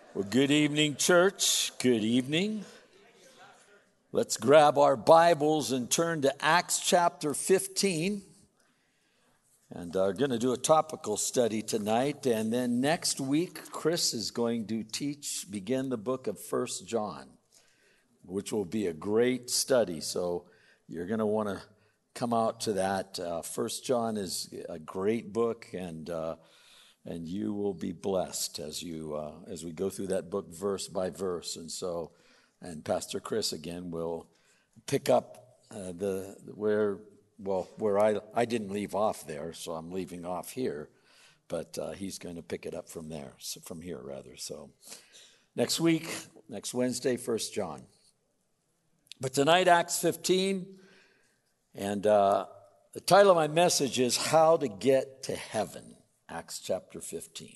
Well, good evening, church. Good evening. Let's grab our Bibles and turn to Acts chapter 15. And we're going to do a topical study tonight. And then next week, Chris is going to begin the book of 1 John, which will be a great study. So you're going to want to come out to that. 1 John is a great book, and you will be blessed as we go through that book verse by verse. And Pastor Chris again will pick up where I didn't leave off there, so I'm leaving off here, but he's going to pick it up from here. So next Wednesday, 1 John. But tonight, Acts 15, and the title of my message is How to Get to Heaven. Acts chapter 15.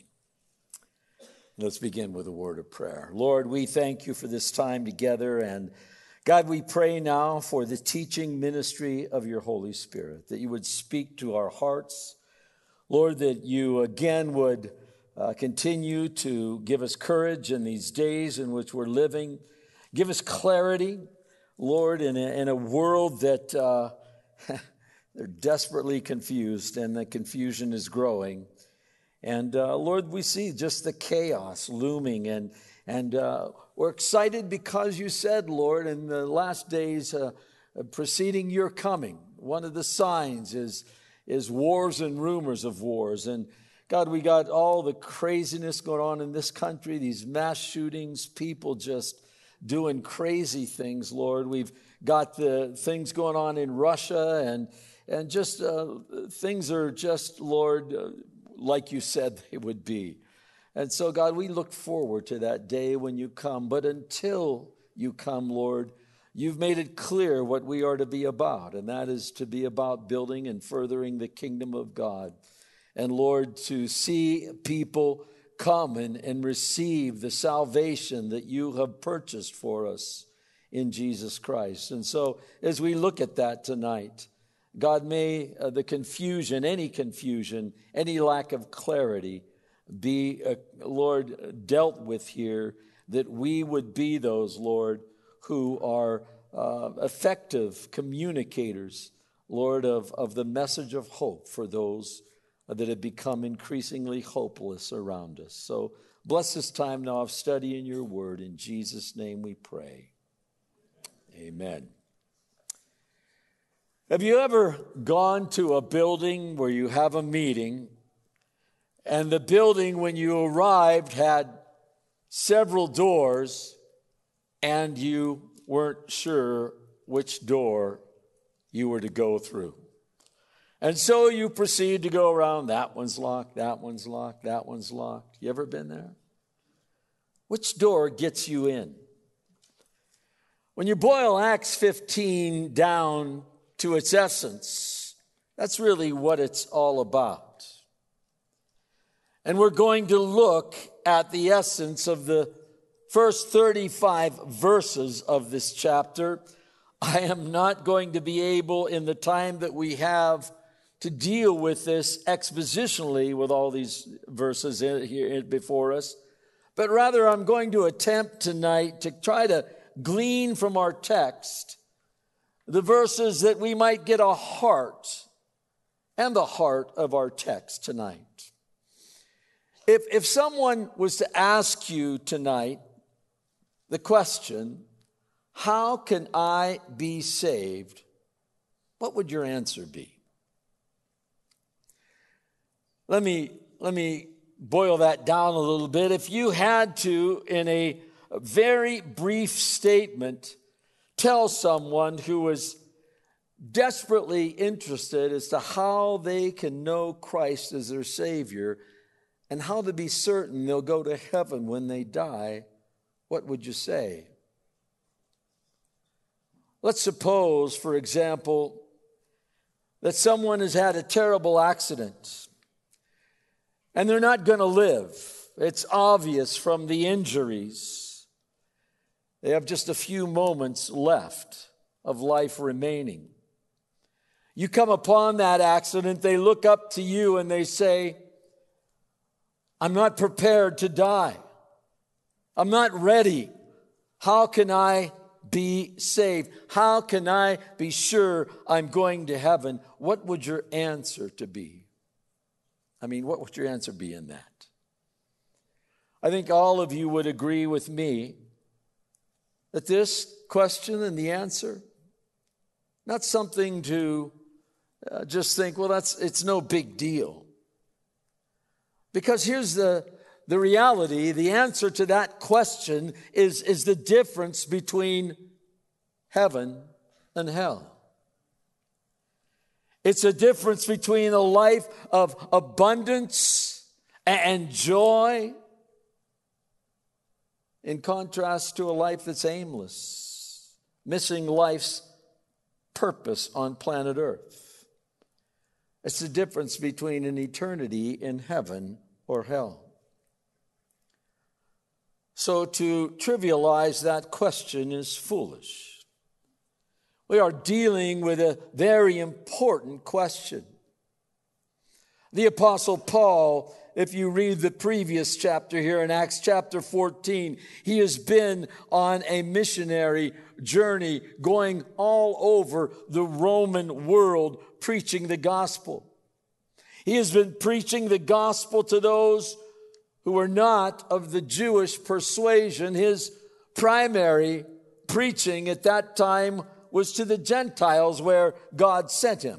Let's begin with a word of prayer. Lord, we thank you for this time together, and God, we pray now for the teaching ministry of your Holy Spirit, that you would speak to our hearts. Lord, that you again would continue to give us courage in these days in which we're living. Give us clarity, Lord, in a world that they're desperately confused, and the confusion is growing. And Lord, we see just the chaos looming, and we're excited because you said, Lord, in the last days preceding your coming, one of the signs is wars and rumors of wars. And God, we got all the craziness going on in this country, these mass shootings, people just doing crazy things, Lord. We've got the things going on in Russia, and just things are just, Lord, like you said they would be. And so, God, we look forward to that day when you come. But until you come, Lord, you've made it clear what we are to be about, and that is to be about building and furthering the kingdom of God. And, Lord, to see people come and receive the salvation that you have purchased for us in Jesus Christ. And so, as we look at that tonight, God, may the confusion, any lack of clarity be, Lord, dealt with here, that we would be those, Lord, who are effective communicators, Lord, of the message of hope for those that have become increasingly hopeless around us. So bless this time now of studying your word. In Jesus' name we pray. Amen. Have you ever gone to a building where you have a meeting, and the building, when you arrived, had several doors, and you weren't sure which door you were to go through? And so you proceed to go around. That one's locked, that one's locked, that one's locked. You ever been there? Which door gets you in? When you boil Acts 15 down to its essence, that's really what it's all about. And we're going to look at the essence of the first 35 verses of this chapter. I am not going to be able, in the time that we have, to deal with this expositionally with all these verses here before us, but rather I'm going to attempt tonight to try to glean from our text the verses that we might get a heart and the heart of our text tonight. If someone was to ask you tonight the question, how can I be saved? What would your answer be? Let me boil that down a little bit. If you had to, in a very brief statement, tell someone who was desperately interested as to how they can know Christ as their Savior and how to be certain they'll go to heaven when they die, what would you say? Let's suppose, for example, that someone has had a terrible accident and they're not going to live. It's obvious from the injuries. They have just a few moments left of life remaining. You come upon that accident, they look up to you and they say, I'm not prepared to die. I'm not ready. How can I be saved? How can I be sure I'm going to heaven? What would your answer to be? What would your answer be in that? I think all of you would agree with me that this question and the answer, not something to just think, well, it's no big deal. Because here's the reality, the answer to that question is the difference between heaven and hell. It's a difference between a life of abundance and joy in contrast to a life that's aimless, missing life's purpose on planet Earth. It's the difference between an eternity in heaven or hell. So to trivialize that question is foolish. We are dealing with a very important question. The Apostle Paul, if you read the previous chapter here in Acts chapter 14, he has been on a missionary journey going all over the Roman world preaching the gospel. He has been preaching the gospel to those who were not of the Jewish persuasion. His primary preaching at that time was to the Gentiles where God sent him.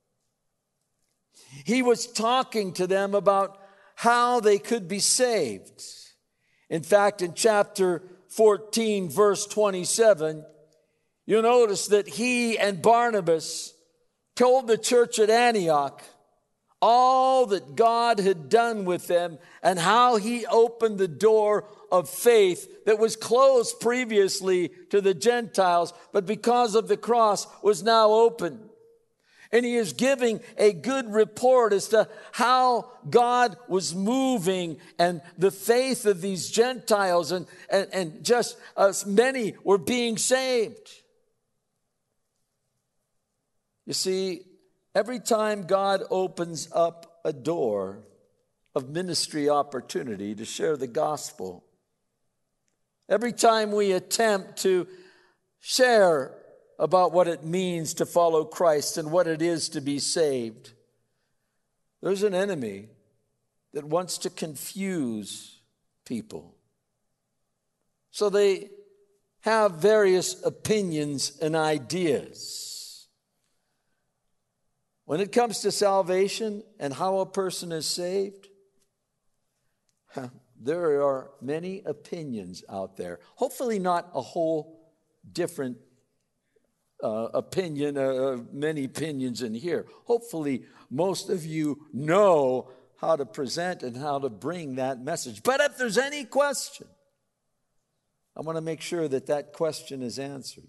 He was talking to them about how they could be saved. In fact, in chapter 14, verse 27, you'll notice that he and Barnabas told the church at Antioch all that God had done with them and how he opened the door of faith that was closed previously to the Gentiles, but because of the cross was now open. And he is giving a good report as to how God was moving and the faith of these Gentiles and just as many were being saved. You see, every time God opens up a door of ministry opportunity to share the gospel, every time we attempt to share about what it means to follow Christ and what it is to be saved, there's an enemy that wants to confuse people. So they have various opinions and ideas. When it comes to salvation and how a person is saved, there are many opinions out there. Hopefully not a whole different many opinions in here. Hopefully most of you know how to present and how to bring that message. But if there's any question, I want to make sure that that question is answered.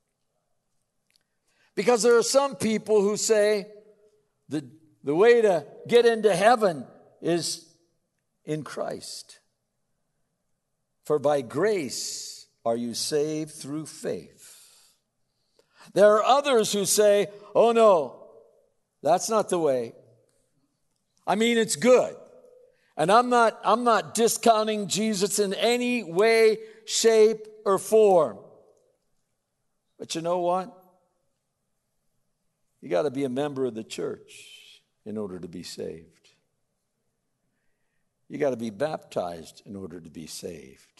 Because there are some people who say the way to get into heaven is in Christ. For by grace are you saved through faith. There are others who say, oh no, that's not the way. It's good. And I'm not discounting Jesus in any way, shape, or form. But you know what? You got to be a member of the church in order to be saved. You got to be baptized in order to be saved.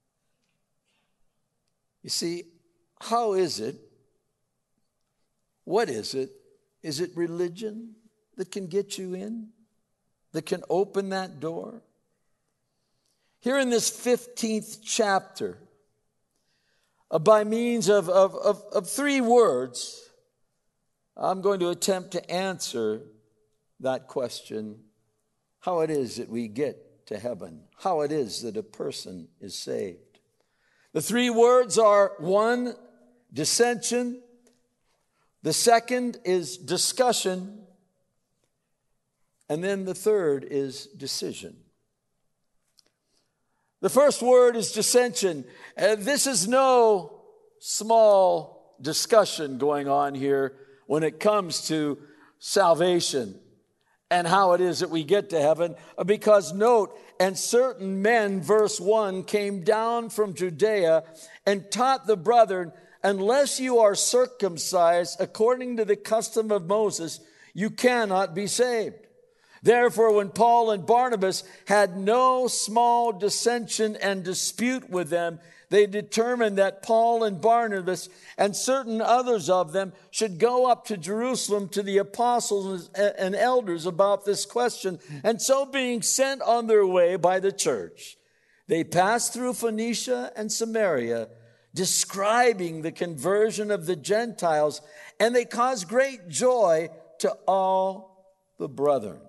You see, how is it? What is it? Is it religion that can get you in? That can open that door? Here in this 15th chapter, by means of 3 words, I'm going to attempt to answer that question, how it is that we get to heaven, how it is that a person is saved. The 3 words are 1, dissension. The second is discussion. And then the third is decision. The first word is dissension. This is no small discussion going on here when it comes to salvation and how it is that we get to heaven. Because note, and certain men, verse 1, came down from Judea and taught the brethren, unless you are circumcised according to the custom of Moses, you cannot be saved. Therefore, when Paul and Barnabas had no small dissension and dispute with them, they determined that Paul and Barnabas and certain others of them should go up to Jerusalem to the apostles and elders about this question. And so being sent on their way by the church, they passed through Phoenicia and Samaria, describing the conversion of the Gentiles, and they caused great joy to all the brethren.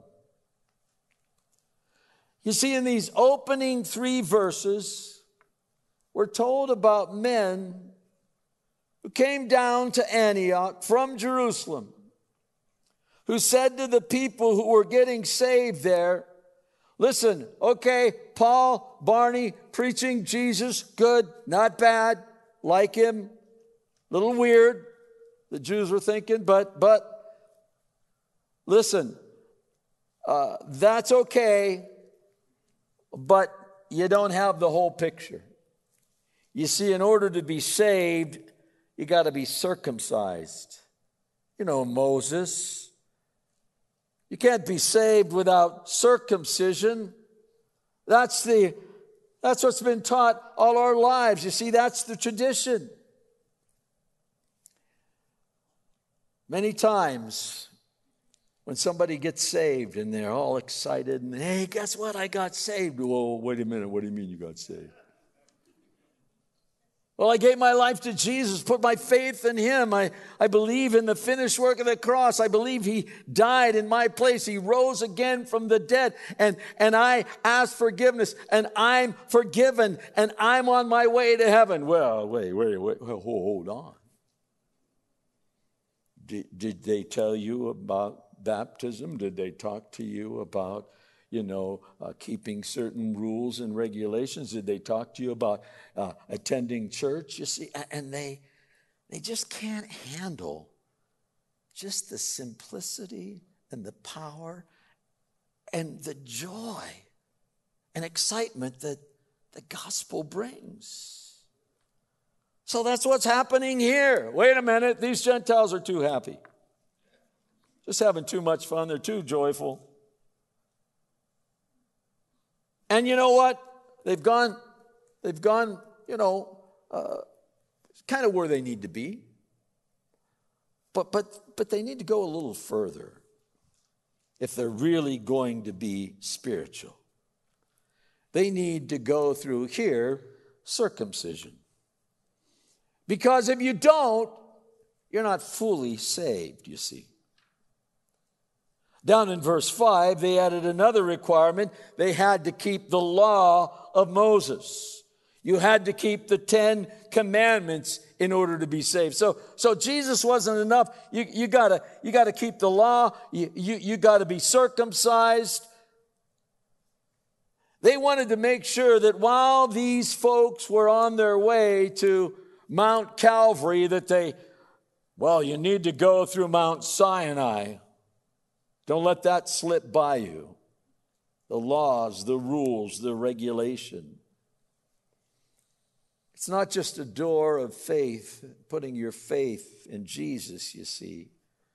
You see, in these opening 3 verses, we're told about men who came down to Antioch from Jerusalem, who said to the people who were getting saved there, listen, okay, Paul, Barney, preaching Jesus, good, not bad, like him, a little weird, the Jews were thinking, but listen, that's okay, but you don't have the whole picture. You see, in order to be saved, you got to be circumcised. You know, Moses. You can't be saved without circumcision. That's what's been taught all our lives. You see, that's the tradition. Many times when somebody gets saved and they're all excited and, hey, guess what? I got saved. Whoa, wait a minute. What do you mean you got saved? Well, I gave my life to Jesus, put my faith in him. I believe in the finished work of the cross. I believe he died in my place. He rose again from the dead. And I asked forgiveness, and I'm forgiven, and I'm on my way to heaven. Well, wait, hold on. Did they tell you about baptism? Did they talk to you about keeping certain rules and regulations? Did they talk to you about attending church? You see, and they just can't handle just the simplicity and the power and the joy and excitement that the gospel brings. So that's what's happening here. Wait a minute, these Gentiles are too happy. Just having too much fun. They're too joyful. And you know what? They've gone, kind of where they need to be. But they need to go a little further if they're really going to be spiritual. They need to go through here circumcision. Because if you don't, you're not fully saved, you see. Down in verse 5, they added another requirement. They had to keep the law of Moses. You had to keep the 10 commandments in order to be saved. So Jesus wasn't enough. You gotta keep the law. You gotta be circumcised. They wanted to make sure that while these folks were on their way to Mount Calvary, that you need to go through Mount Sinai. Don't let that slip by you. The laws, the rules, the regulation. It's not just a door of faith, putting your faith in Jesus, you see,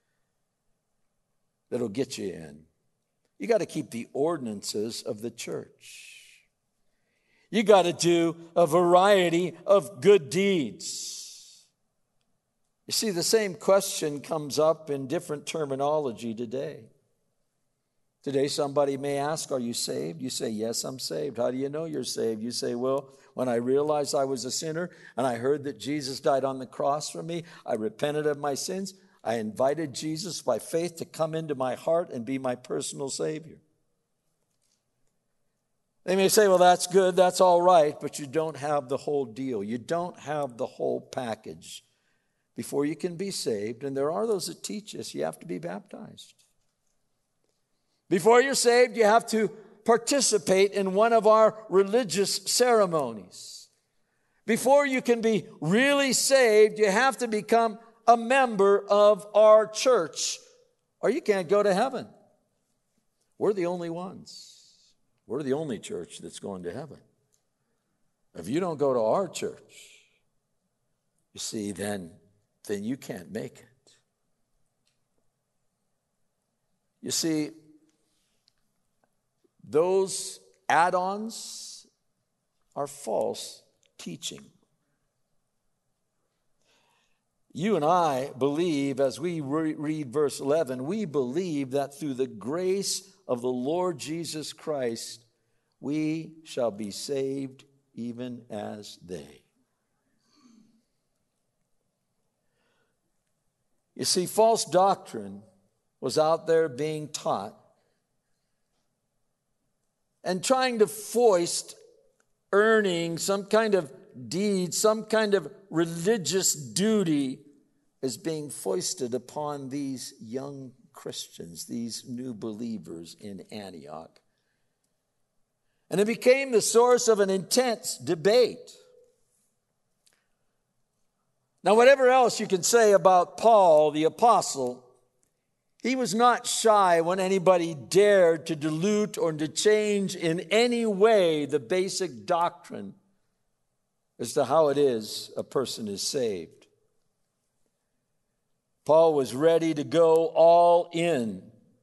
that'll get you in. You got to keep the ordinances of the church. You got to do a variety of good deeds. You see, the same question comes up in different terminology today. Today, somebody may ask, are you saved? You say, yes, I'm saved. How do you know you're saved? You say, well, when I realized I was a sinner and I heard that Jesus died on the cross for me, I repented of my sins. I invited Jesus by faith to come into my heart and be my personal Savior. They may say, well, that's good, that's all right, but you don't have the whole deal. You don't have the whole package before you can be saved. And there are those that teach us you have to be baptized. Before you're saved, you have to participate in one of our religious ceremonies. Before you can be really saved, you have to become a member of our church, or you can't go to heaven. We're the only ones. We're the only church that's going to heaven. If you don't go to our church, you see, then you can't make it. You see, those add-ons are false teaching. You and I believe, as we read verse 11, we believe that through the grace of the Lord Jesus Christ, we shall be saved even as they. You see, false doctrine was out there being taught and trying to foist earning some kind of deed, some kind of religious duty is being foisted upon these young Christians, these new believers in Antioch. And it became the source of an intense debate. Now, whatever else you can say about Paul, the apostle, he was not shy when anybody dared to dilute or to change in any way the basic doctrine as to how it is a person is saved. Paul was ready to go all in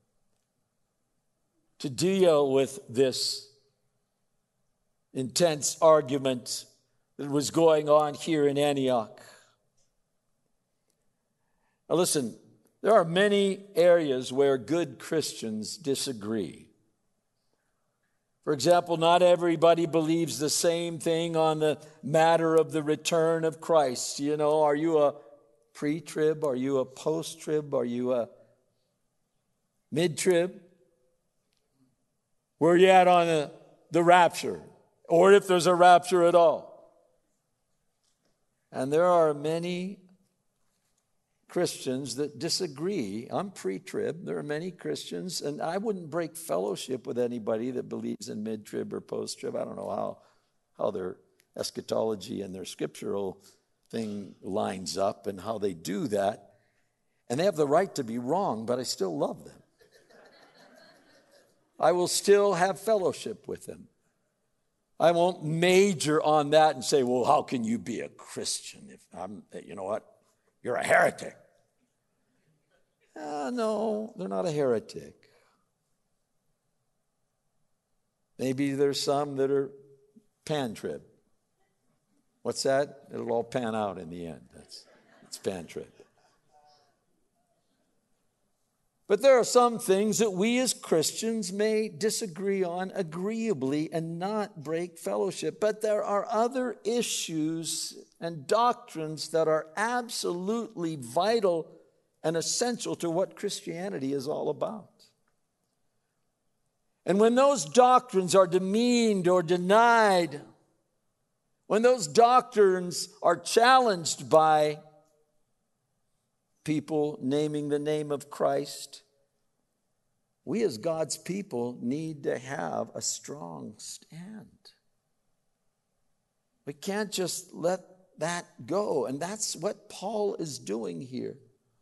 to deal with this intense argument that was going on here in Antioch. Now listen, there are many areas where good Christians disagree. For example, not everybody believes the same thing on the matter of the return of Christ. You know, are you a pre-trib? Are you a post-trib? Are you a mid-trib? Where are you at on the rapture? Or if there's a rapture at all? And there are many Christians that disagree. I'm pre-trib. There are many Christians, and I wouldn't break fellowship with anybody that believes in mid-trib or post-trib. I don't know how their eschatology and their scriptural thing lines up and how they do that. And they have the right to be wrong, but I still love them. I will still have fellowship with them. I won't major on that and say, well, how can you be a Christian if you know what? You're a heretic. No, they're not a heretic. Maybe there's some that are pan-trib. What's that? It'll all pan out in the end. It's pan-trib. But there are some things that we as Christians may disagree on agreeably and not break fellowship. But there are other issues and doctrines that are absolutely vital and essential to what Christianity is all about. And when those doctrines are demeaned or denied, when those doctrines are challenged by people naming the name of Christ, we as God's people need to have a strong stand. We can't just let that go. And that's what Paul is doing here.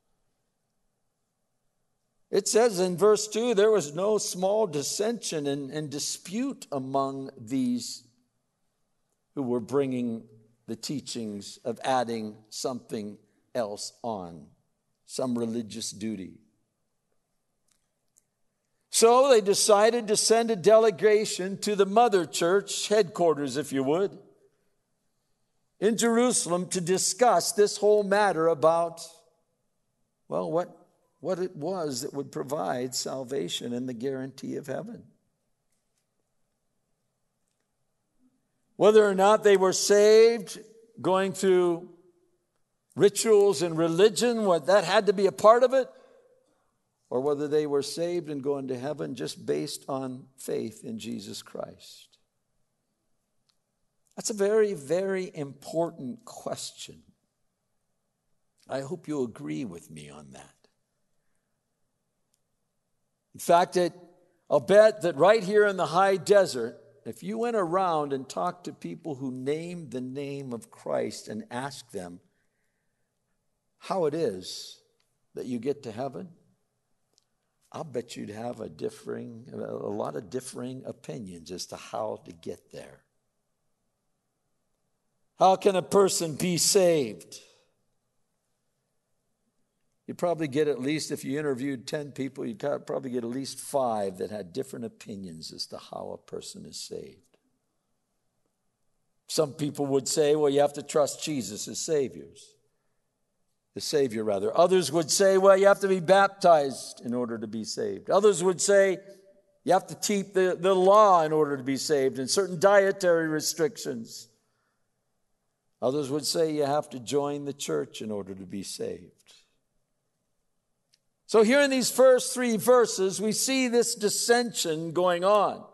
It says in verse 2, there was no small dissension and dispute among these who were bringing the teachings of adding something else on, some religious duty. So they decided to send a delegation to the mother church headquarters, if you would, in Jerusalem to discuss this whole matter about, well, what it was that would provide salvation and the guarantee of heaven. Whether or not they were saved going through rituals and religion, what that had to be a part of it, or whether they were saved and going to heaven just based on faith in Jesus Christ. That's a very, very important question. I hope you'll agree with me on that. In fact, I'll bet that right here in the high desert, if you went around and talked to people who named the name of Christ and asked them how it is that you get to heaven, I'll bet you'd have a lot of differing opinions as to how to get there. How can a person be saved? You'd probably get at least, if you interviewed 10 people, you'd probably get at least 5 that had different opinions as to how a person is saved. Some people would say, well, you have to trust Jesus as the Savior rather. Others would say, well, you have to be baptized in order to be saved. Others would say, you have to keep the law in order to be saved, and certain dietary restrictions. Others would say you have to join the church in order to be saved. So here in these first 3 verses, we see this dissension going on.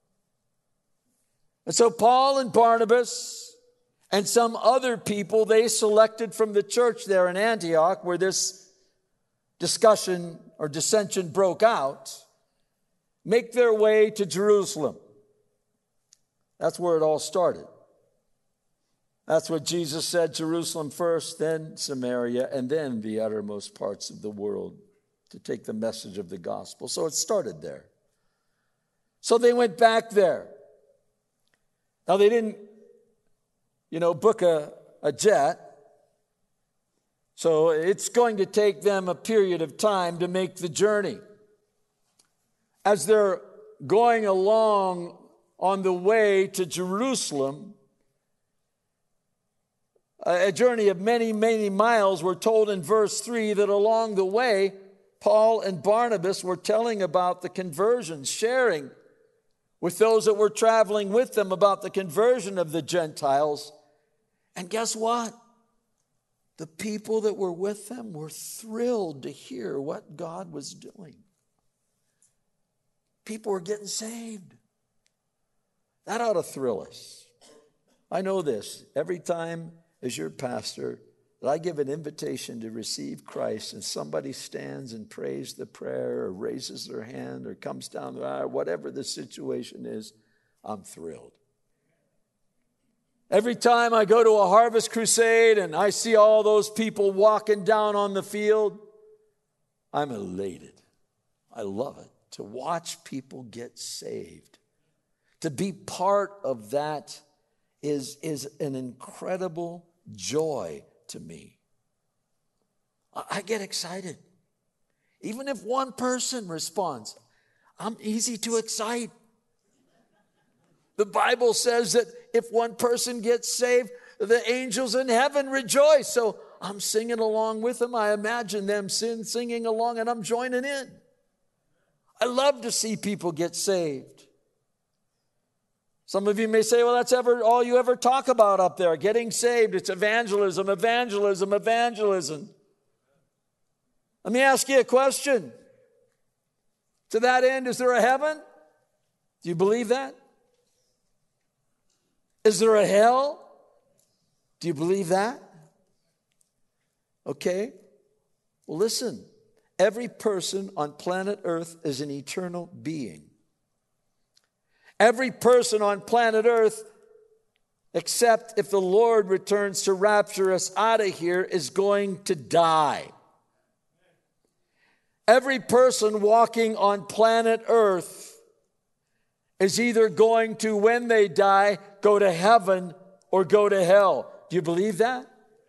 And so Paul and Barnabas and some other people they selected from the church there in Antioch, where this discussion or dissension broke out, make their way to Jerusalem. That's where it all started. That's what Jesus said, Jerusalem first, then Samaria, and then the uttermost parts of the world, to take the message of the gospel. So it started there. So they went back there. Now they didn't, book a jet. So it's going to take them a period of time to make the journey. As they're going along on the way to Jerusalem, a journey of many, many miles, we're told in verse 3 that along the way, Paul and Barnabas were telling about the conversion, sharing with those that were traveling with them about the conversion of the Gentiles. And guess what? The people that were with them were thrilled to hear what God was doing. People were getting saved. That ought to thrill us. I know this. Every time as your pastor that I give an invitation to receive Christ and somebody stands and prays the prayer or raises their hand or comes down the aisle, whatever the situation is, I'm thrilled. Every time I go to a harvest crusade and I see all those people walking down on the field, I'm elated. I love it to watch people get saved. To be part of that is an incredible joy to me. I get excited. Even if one person responds, I'm easy to excite. The Bible says that if one person gets saved, the angels in heaven rejoice. So I'm singing along with them. I imagine them singing along and I'm joining in. I love to see people get saved. Some of you may say, well, that's all you ever talk about up there, getting saved. It's evangelism, evangelism, evangelism. Let me ask you a question. To that end, is there a heaven? Do you believe that? Is there a hell? Do you believe that? Okay. Well, listen. Every person on planet Earth is an eternal being. Every person on planet Earth, except if the Lord returns to rapture us out of here, is going to die. Every person walking on planet Earth is either going to, when they die, go to heaven or go to hell. Do you believe that?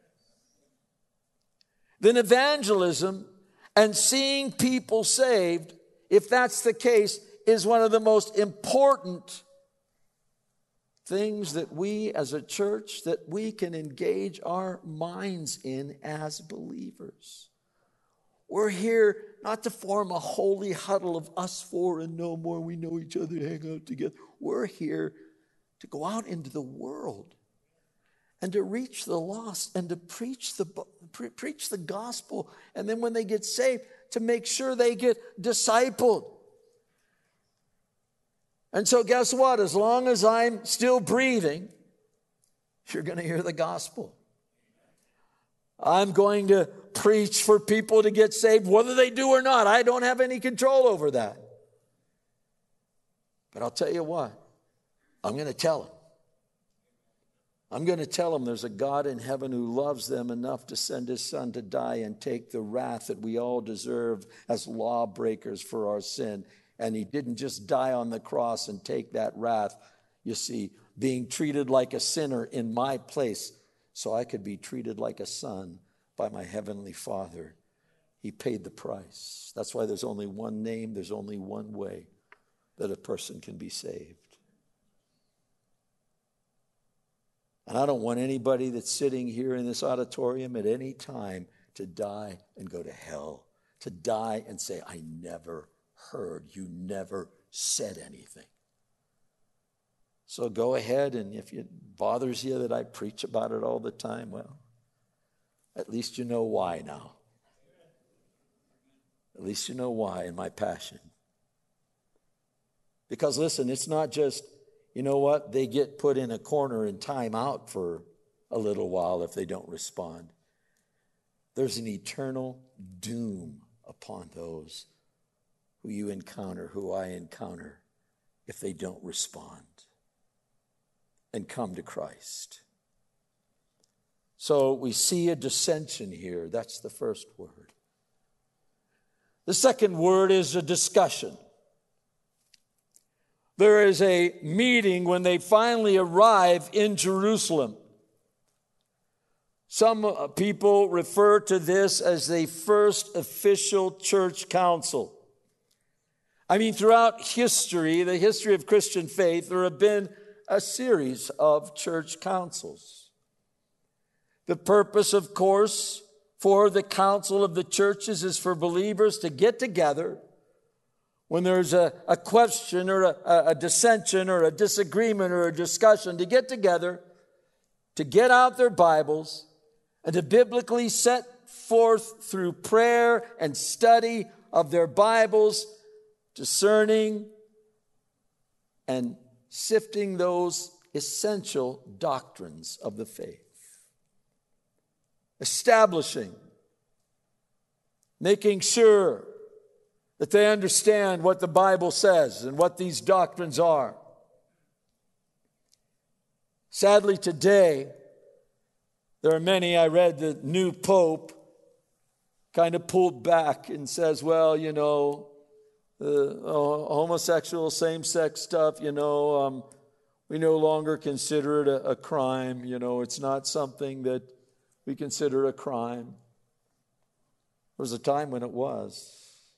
Then evangelism and seeing people saved, if that's the case, is one of the most important things that we as a church, that we can engage our minds in as believers. We're here not to form a holy huddle of us four and no more. We know each other, hang out together. We're here to go out into the world and to reach the lost and to preach the gospel. And then when they get saved, to make sure they get discipled. And so guess what? As long as I'm still breathing, you're going to hear the gospel. I'm going to preach for people to get saved, whether they do or not. I don't have any control over that. But I'll tell you what, I'm going to tell them. I'm going to tell them there's a God in heaven who loves them enough to send his son to die and take the wrath that we all deserve as lawbreakers for our sin. And he didn't just die on the cross and take that wrath, you see, being treated like a sinner in my place so I could be treated like a son by my heavenly Father. He paid the price. That's why there's only one name, there's only one way that a person can be saved. And I don't want anybody that's sitting here in this auditorium at any time to die and go to hell, to die and say, I never heard, you never said anything. So go ahead, and if it bothers you that I preach about it all the time, well, at least you know why now. At least you know why in my passion. Because listen, it's not just, you know what, they get put in a corner and time out for a little while if they don't respond. There's an eternal doom upon those who you encounter, who I encounter, if they don't respond and come to Christ. So we see a dissension here. That's the first word. The second word is a discussion. There is a meeting when they finally arrive in Jerusalem. Some people refer to this as the first official church council. I mean, throughout history, the history of Christian faith, there have been a series of church councils. The purpose, of course, for the council of the churches is for believers to get together when there's a question or a dissension or a disagreement or a discussion, to get together, to get out their Bibles, and to biblically set forth through prayer and study of their Bibles, discerning and sifting those essential doctrines of the faith. Establishing, making sure that they understand what the Bible says and what these doctrines are. Sadly, today, there are many, I read the new Pope kind of pulled back and says, well, you know, homosexual, same-sex stuff, you know, we no longer consider it a crime. You know, it's not something that we consider a crime. There was a time when it was.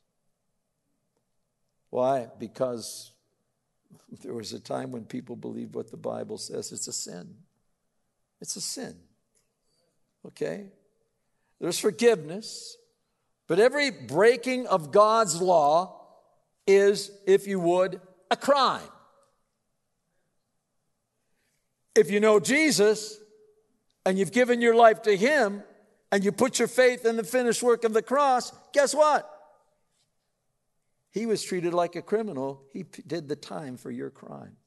Why? Because there was a time when people believed what the Bible says. It's a sin. It's a sin. Okay? There's forgiveness. But every breaking of God's law is, if you would, a crime. If you know Jesus and you've given your life to Him and you put your faith in the finished work of the cross, guess what? He was treated like a criminal. He did the time for your crime.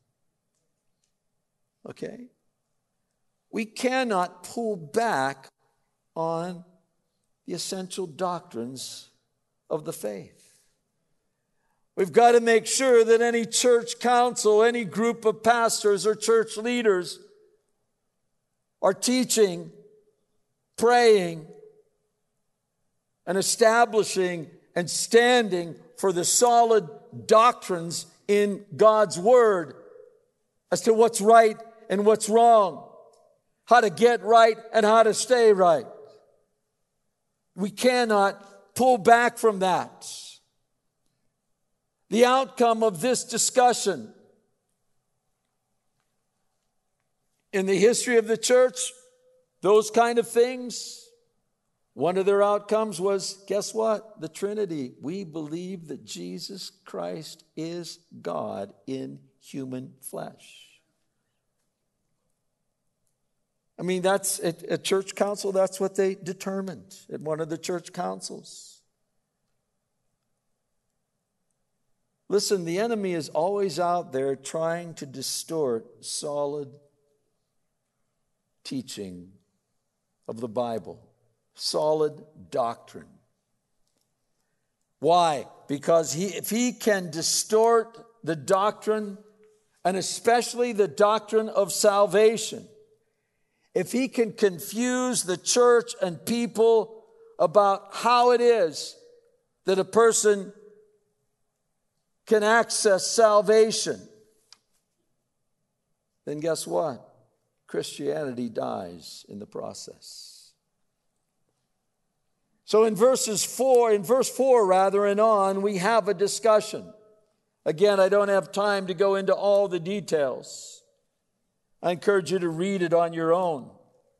Okay? We cannot pull back on the essential doctrines of the faith. We've got to make sure that any church council, any group of pastors or church leaders are teaching, praying, and establishing and standing for the solid doctrines in God's Word as to what's right and what's wrong, how to get right and how to stay right. We cannot pull back from that. The outcome of this discussion in the history of the church, those kind of things, one of their outcomes was, guess what? The Trinity. We believe that Jesus Christ is God in human flesh. I mean, that's at a church council, that's what they determined at one of the church councils. Listen, the enemy is always out there trying to distort solid teaching of the Bible, solid doctrine. Why? Because if he can distort the doctrine, and especially the doctrine of salvation, if he can confuse the church and people about how it is that a person can access salvation, then guess what? Christianity dies in the process. So in verse 4 and on, we have a discussion. Again, I don't have time to go into all the details. I encourage you to read it on your own.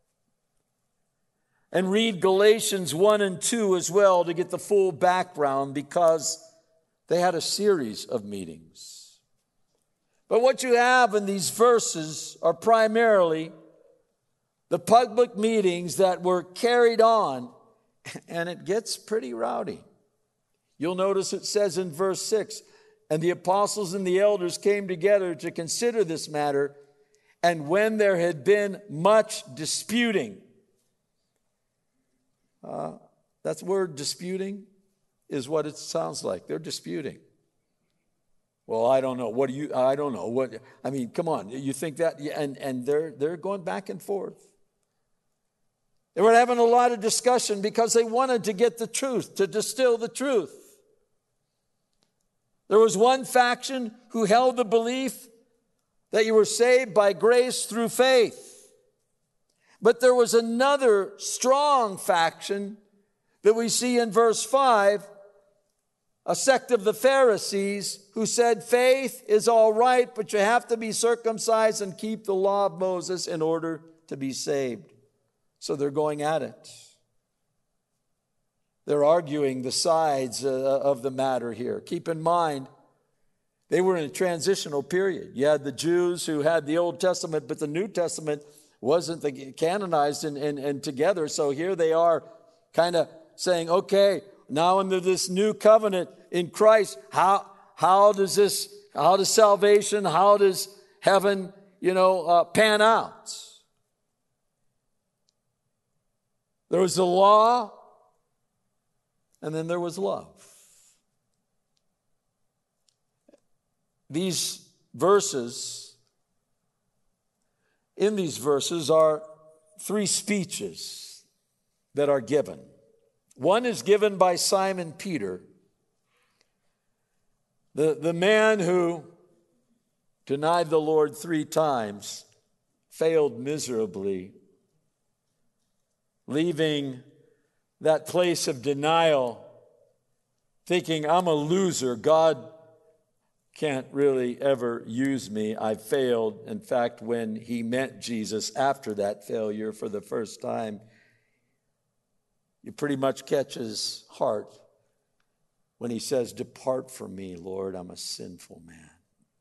And read Galatians 1 and 2 as well to get the full background, because they had a series of meetings. But what you have in these verses are primarily the public meetings that were carried on, and it gets pretty rowdy. You'll notice it says in verse 6, and the apostles and the elders came together to consider this matter, and when there had been much disputing. That word disputing is what it sounds like. They're disputing. Well, I don't know. I don't know. Come on. You think that? And they're going back and forth. They were having a lot of discussion because they wanted to get the truth, to distill the truth. There was one faction who held the belief that you were saved by grace through faith. But there was another strong faction that we see in verse 5, a sect of the Pharisees who said faith is all right, but you have to be circumcised and keep the law of Moses in order to be saved. So they're going at it. They're arguing the sides of the matter here. Keep in mind, they were in a transitional period. You had the Jews who had the Old Testament, but the New Testament wasn't canonized and together. So here they are kind of saying, okay, now under this new covenant in Christ, how does salvation, how does heaven, pan out? There was the law, and then there was love. In these verses are three speeches that are given. One is given by Simon Peter, the man who denied the Lord 3 times, failed miserably, leaving that place of denial, thinking, I'm a loser. God can't really ever use me. I failed. In fact, when he met Jesus after that failure for the first time, you pretty much catch his heart when he says, depart from me, Lord, I'm a sinful man.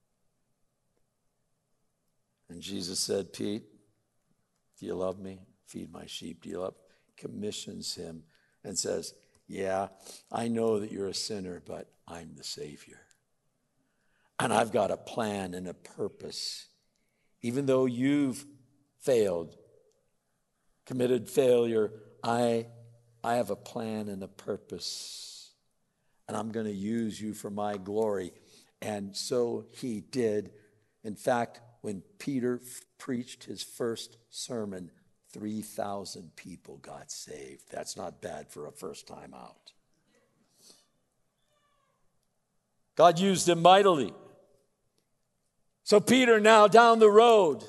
And Jesus said, Pete, do you love me? Feed my sheep. Do you love me? Commissions him and says, yeah, I know that you're a sinner, but I'm the Savior. And I've got a plan and a purpose. Even though you've failed, committed failure, I have a plan and a purpose. And I'm going to use you for my glory. And so he did. In fact, when Peter preached his first sermon, 3,000 people got saved. That's not bad for a first time out. God used him mightily. So Peter now down the road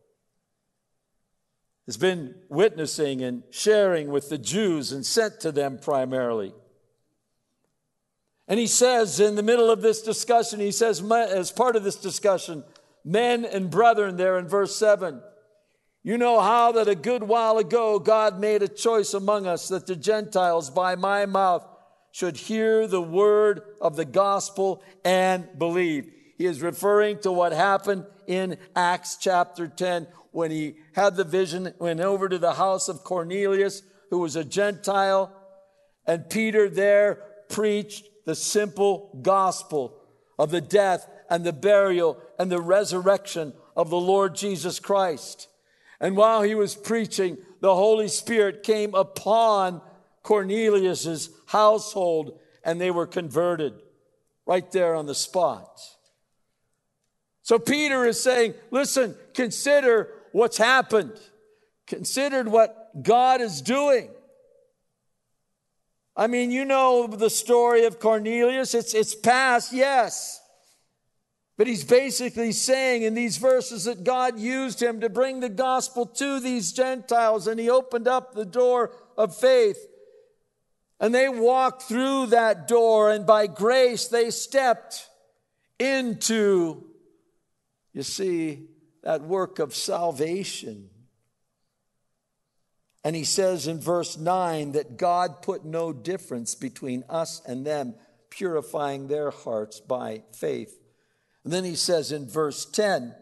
has been witnessing and sharing with the Jews and sent to them primarily. And he says in the middle of this discussion, he says as part of this discussion, men and brethren there in verse 7, you know how that a good while ago God made a choice among us that the Gentiles by my mouth should hear the word of the gospel and believe. He is referring to what happened in Acts chapter 10 when he had the vision, went over to the house of Cornelius, who was a Gentile, and Peter there preached the simple gospel of the death and the burial and the resurrection of the Lord Jesus Christ. And while he was preaching, the Holy Spirit came upon Cornelius's household, and they were converted right there on the spot. So Peter is saying, listen, consider what's happened. considered what God is doing. I mean, you know the story of Cornelius. It's past, yes. But he's basically saying in these verses that God used him to bring the gospel to these Gentiles, and he opened up the door of faith. And they walked through that door, and by grace they stepped into, you see, that work of salvation. And he says in verse 9 that God put no difference between us and them, purifying their hearts by faith. And then he says in verse 10,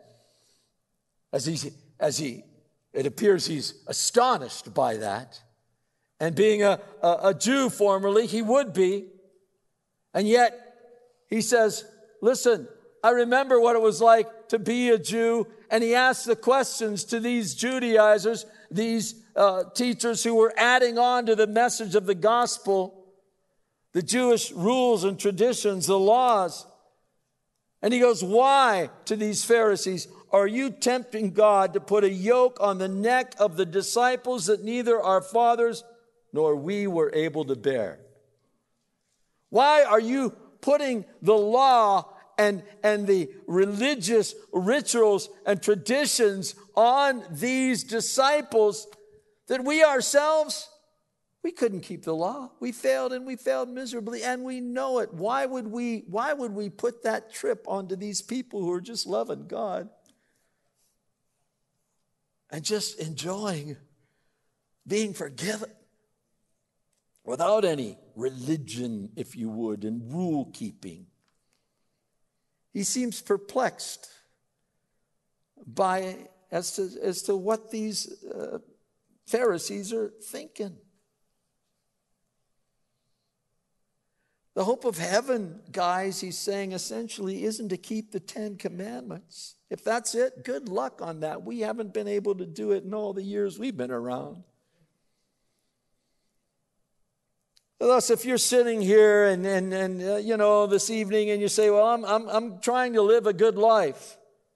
it appears he's astonished by that. And being a Jew formerly, he would be. And yet he says, listen, I remember what it was like to be a Jew. And he asks the questions to these Judaizers, these teachers who were adding on to the message of the gospel, the Jewish rules and traditions, the laws. And he goes, why, to these Pharisees, are you tempting God to put a yoke on the neck of the disciples that neither our fathers nor we were able to bear? Why are you putting the law and the religious rituals and traditions on these disciples that we ourselves, we couldn't keep the law. We failed, and we failed miserably, and we know it. Why would we put that trip onto these people who are just loving God and just enjoying being forgiven without any religion, if you would, and rule keeping? He seems perplexed as to what these Pharisees are thinking. The hope of heaven, guys, he's saying essentially isn't to keep the 10 Commandments. If that's it, good luck on that. We haven't been able to do it in all the years we've been around. Thus, if you're sitting here and this evening and you say, well, I'm trying to live a good life.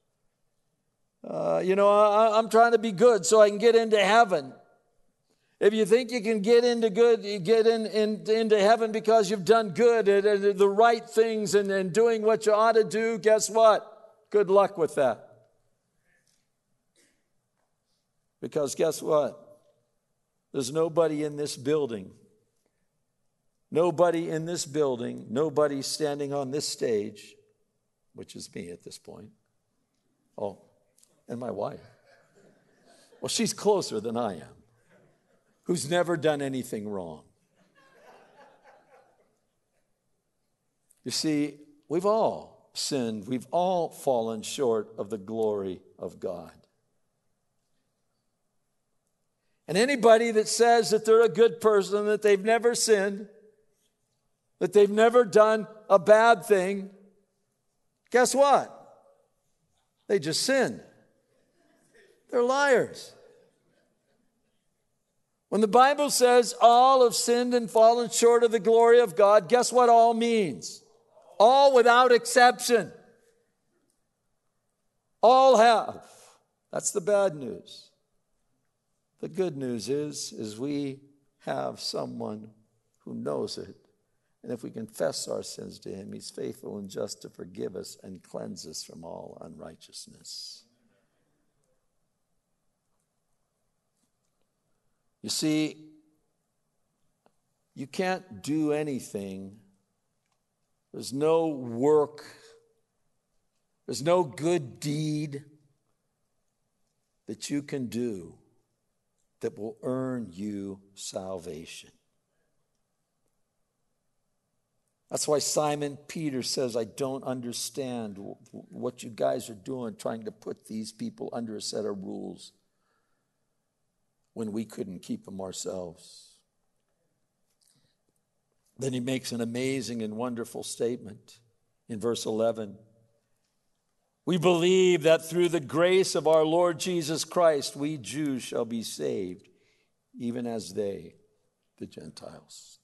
I'm trying to be good so I can get into heaven. If you think you can get into heaven because you've done good and the right things and doing what you ought to do, guess what? Good luck with that. Because guess what? There's nobody in this building, nobody standing on this stage, which is me at this point. Oh, and my wife. Well, she's closer than I am, who's never done anything wrong. You see, we've all sinned. We've all fallen short of the glory of God. And anybody that says that they're a good person, that they've never sinned, that they've never done a bad thing, guess what? They just sinned. They're liars. When the Bible says all have sinned and fallen short of the glory of God, guess what all means? All without exception. All have. That's the bad news. The good news is we have someone who knows it. And if we confess our sins to him, he's faithful and just to forgive us and cleanse us from all unrighteousness. You see, you can't do anything. There's no work. There's no good deed that you can do that will earn you salvation. That's why Simon Peter says, I don't understand what you guys are doing, trying to put these people under a set of rules when we couldn't keep them ourselves. Then he makes an amazing and wonderful statement in verse 11. We believe that through the grace of our Lord Jesus Christ, we Jews shall be saved, even as they, the Gentiles.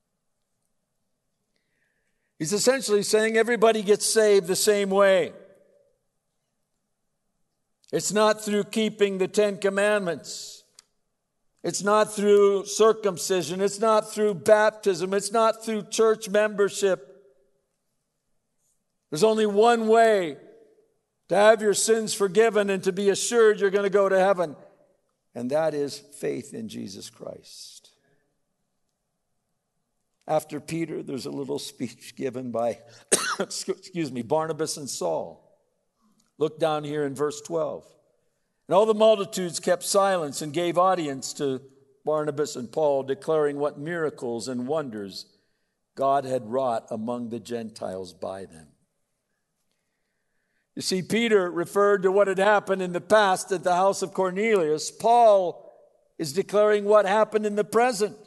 He's essentially saying everybody gets saved the same way. It's not through keeping the 10 Commandments. It's not through circumcision. It's not through baptism. It's not through church membership. There's only one way to have your sins forgiven and to be assured you're going to go to heaven, and that is faith in Jesus Christ. After Peter, there's a little speech given by, Barnabas and Saul. Look down here in verse 12. And all the multitudes kept silence and gave audience to Barnabas and Paul, declaring what miracles and wonders God had wrought among the Gentiles by them. You see, Peter referred to what had happened in the past at the house of Cornelius. Paul is declaring what happened in the present.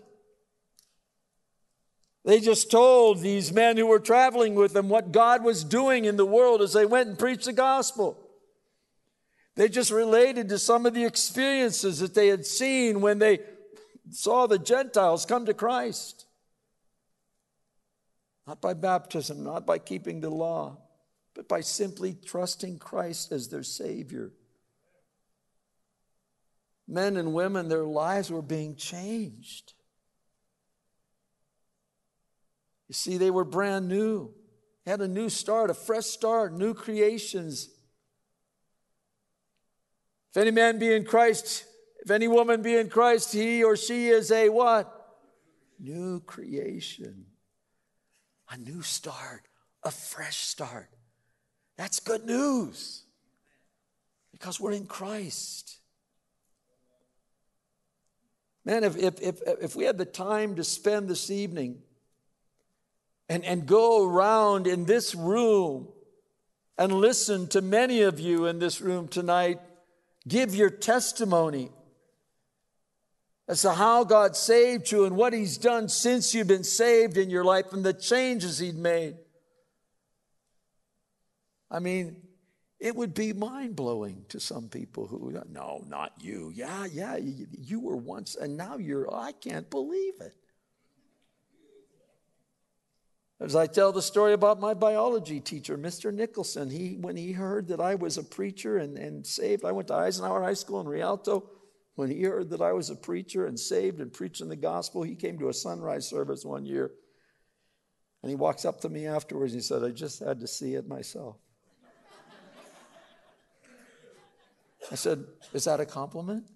They just told these men who were traveling with them what God was doing in the world as they went and preached the gospel. They just related to some of the experiences that they had seen when they saw the Gentiles come to Christ. Not by baptism, not by keeping the law, but by simply trusting Christ as their Savior. Men and women, their lives were being changed. You see, they were brand new. They had a new start, a fresh start, new creations. If any man be in Christ, if any woman be in Christ, he or she is a what? New creation. A new start, a fresh start. That's good news because we're in Christ. Man, if we had the time to spend this evening and go around in this room and listen to many of you in this room tonight, give your testimony as to how God saved you and what He's done since you've been saved in your life and the changes He'd made. I mean, it would be mind-blowing to some people who, no, not you. Yeah, you were once, and now I can't believe it. As I tell the story about my biology teacher, Mr. Nicholson, when he heard that I was a preacher and saved, I went to Eisenhower High School in Rialto. When he heard that I was a preacher and saved and preaching the gospel, he came to a sunrise service one year. And he walks up to me afterwards and he said, I just had to see it myself. I said, is that a compliment?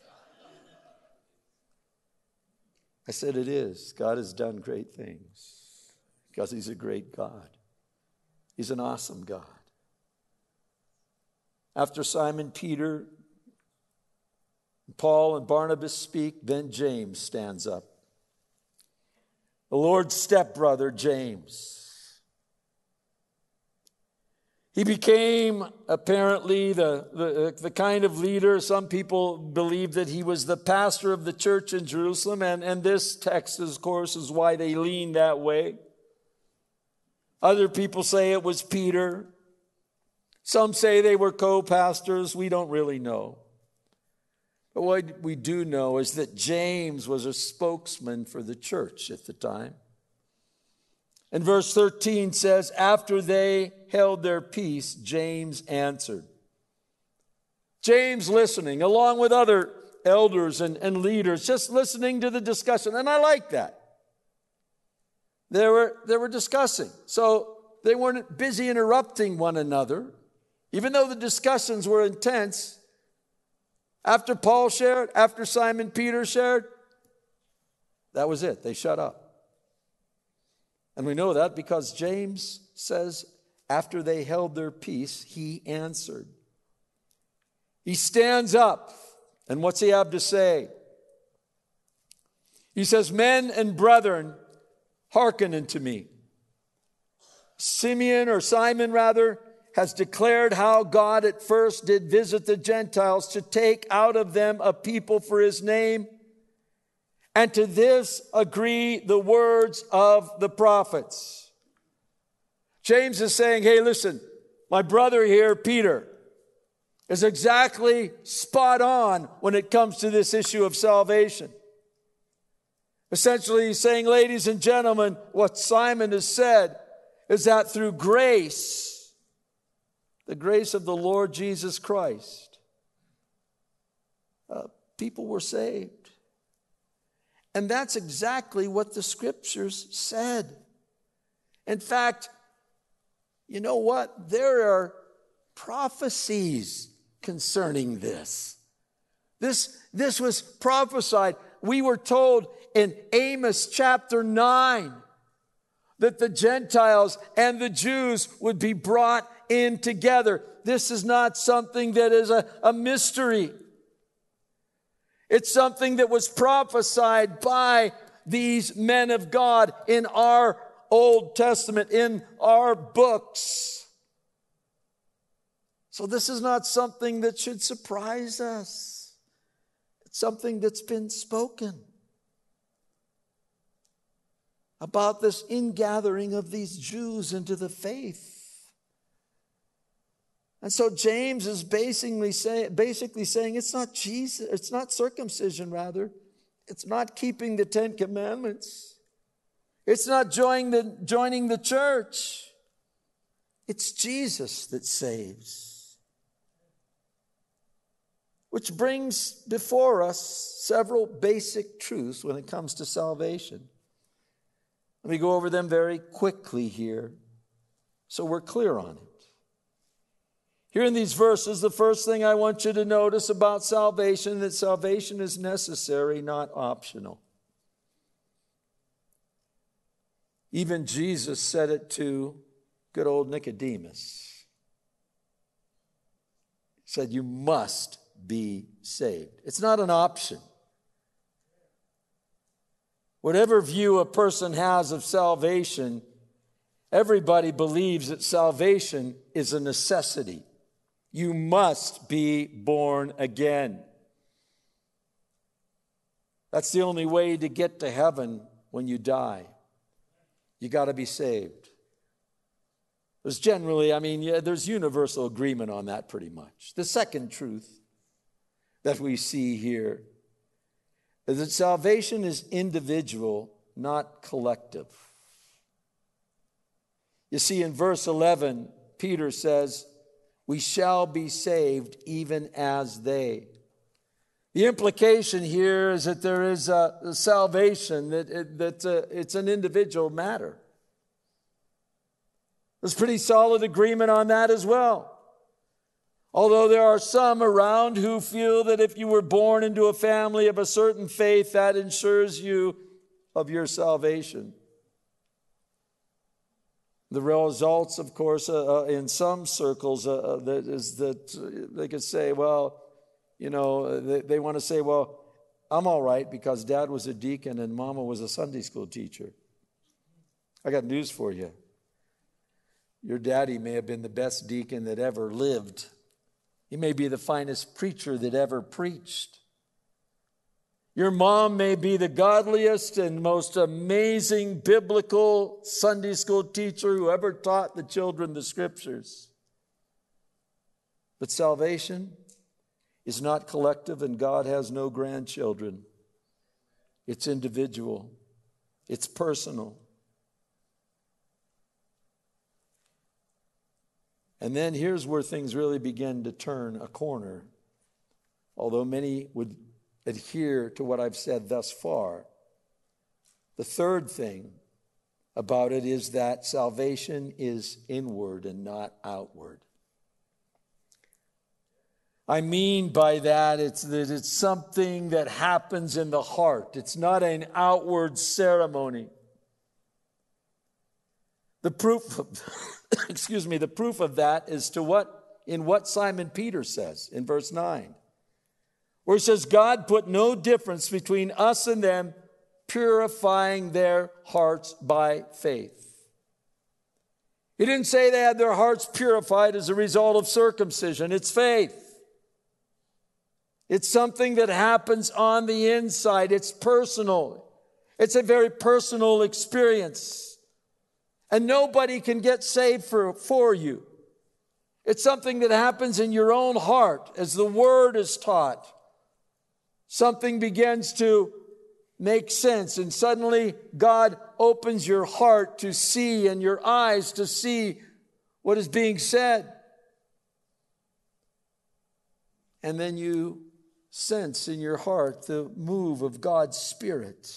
I said, it is. God has done great things because He's a great God. He's an awesome God. After Simon Peter, Paul and Barnabas speak, then James stands up. The Lord's stepbrother, James. He became apparently the kind of leader. Some people believe that he was the pastor of the church in Jerusalem, and this text, of course, is why they lean that way. Other people say it was Peter. Some say they were co-pastors. We don't really know. But what we do know is that James was a spokesman for the church at the time. And verse 13 says, after they held their peace, James answered. James listening, along with other elders and leaders, just listening to the discussion. And I like that. They were discussing. So they weren't busy interrupting one another. Even though the discussions were intense, after Paul shared, after Simon Peter shared, that was it. They shut up. And we know that because James says, after they held their peace, he answered. He stands up, and what's he have to say? He says, men and brethren, hearken unto me. Simon has declared how God at first did visit the Gentiles to take out of them a people for His name. And to this agree the words of the prophets. James is saying, hey, listen, my brother here, Peter, is exactly spot on when it comes to this issue of salvation. Essentially, he's saying, ladies and gentlemen, what Simon has said is that through grace, the grace of the Lord Jesus Christ, people were saved. And that's exactly what the scriptures said. In fact, you know what? There are prophecies concerning this. This was prophesied. We were told in Amos chapter 9 that the Gentiles and the Jews would be brought in together. This is not something that is a mystery. It's something that was prophesied by these men of God in our Old Testament, in our books. So this is not something that should surprise us. It's something that's been spoken about this ingathering of these Jews into the faith. And so James is basically saying it's not Jesus, it's not circumcision, rather. It's not keeping the 10 Commandments. It's not joining the church. It's Jesus that saves. Which brings before us several basic truths when it comes to salvation. Let me go over them very quickly here so we're clear on it. Here in these verses, the first thing I want you to notice about salvation, that salvation is necessary, not optional. Even Jesus said it to good old Nicodemus. He said, you must be saved. It's not an option. Whatever view a person has of salvation, everybody believes that salvation is a necessity. You must be born again. That's the only way to get to heaven when you die. You got to be saved. There's there's universal agreement on that pretty much. The second truth that we see here is that salvation is individual, not collective. You see, in verse 11, Peter says, we shall be saved even as they. The implication here is that there is a salvation, that it's an individual matter. There's pretty solid agreement on that as well. Although there are some around who feel that if you were born into a family of a certain faith, that ensures you of your salvation. The results, of course, in some circles, is that they could say, well, they want to say, well, I'm all right because Dad was a deacon and Mama was a Sunday school teacher. I got news for you. Your daddy may have been the best deacon that ever lived. He may be the finest preacher that ever preached. Your mom may be the godliest and most amazing biblical Sunday school teacher who ever taught the children the scriptures. But salvation is not collective, and God has no grandchildren. It's individual. It's personal. And then here's where things really begin to turn a corner. Although many would adhere to what I've said thus far. The third thing about it is that salvation is inward and not outward. I mean by that it's something that happens in the heart. It's not an outward ceremony. The proof of, the proof of that is in what Simon Peter says in verse 9. Where he says, God put no difference between us and them, purifying their hearts by faith. He didn't say they had their hearts purified as a result of circumcision. It's faith. It's something that happens on the inside. It's personal. It's a very personal experience. And nobody can get saved for you. It's something that happens in your own heart as the word is taught. Something begins to make sense, and suddenly God opens your heart to see and your eyes to see what is being said. And then you sense in your heart the move of God's Spirit.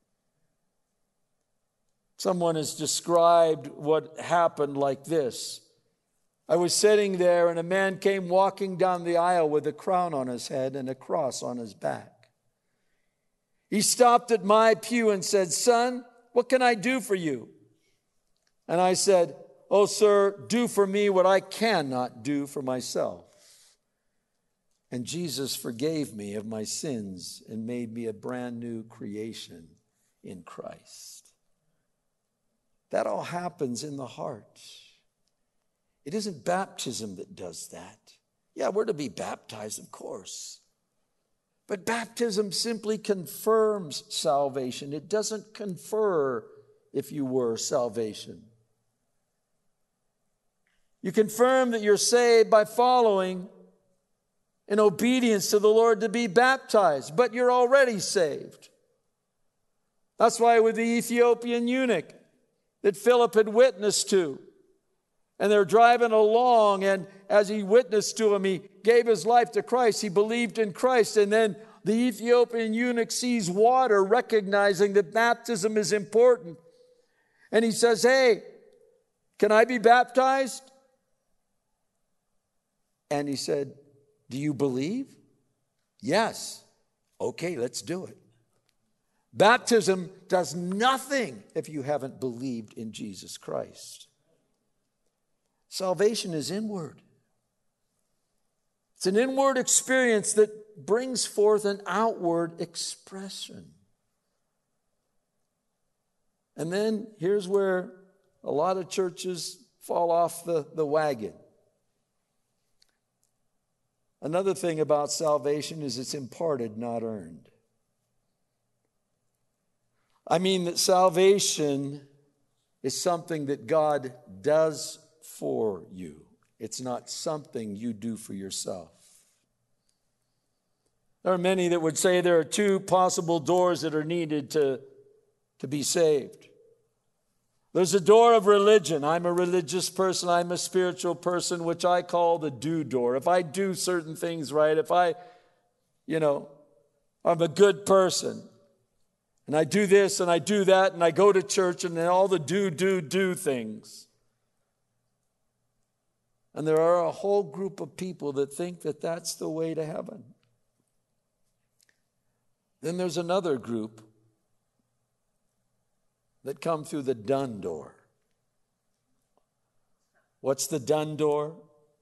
Someone has described what happened like this. I was sitting there and a man came walking down the aisle with a crown on his head and a cross on his back. He stopped at my pew and said, "Son, what can I do for you?" And I said, "Oh, sir, do for me what I cannot do for myself." And Jesus forgave me of my sins and made me a brand new creation in Christ. That all happens in the heart. It isn't baptism that does that. Yeah, we're to be baptized, of course. But baptism simply confirms salvation. It doesn't confer, if you were, salvation. You confirm that you're saved by following in obedience to the Lord to be baptized, but you're already saved. That's why with the Ethiopian eunuch that Philip had witnessed to, and they're driving along, and as he witnessed to him, he gave his life to Christ. He believed in Christ, and then the Ethiopian eunuch sees water, recognizing that baptism is important. And he says, "Hey, can I be baptized?" And he said, "Do you believe?" "Yes." "Okay, let's do it." Baptism does nothing if you haven't believed in Jesus Christ. Salvation is inward. It's an inward experience that brings forth an outward expression. And then here's where a lot of churches fall off the wagon. Another thing about salvation is it's imparted, not earned. I mean that salvation is something that God does for you. It's not something you do for yourself. There are many that would say there are two possible doors that are needed to be saved. There's a door of religion. I'm a religious person. I'm a spiritual person, which I call the do door. If I do certain things right, if I'm a good person, and I do this and I do that, and I go to church and then all the do things. And there are a whole group of people that think that that's the way to heaven. Then there's another group that come through the done door. What's the done door?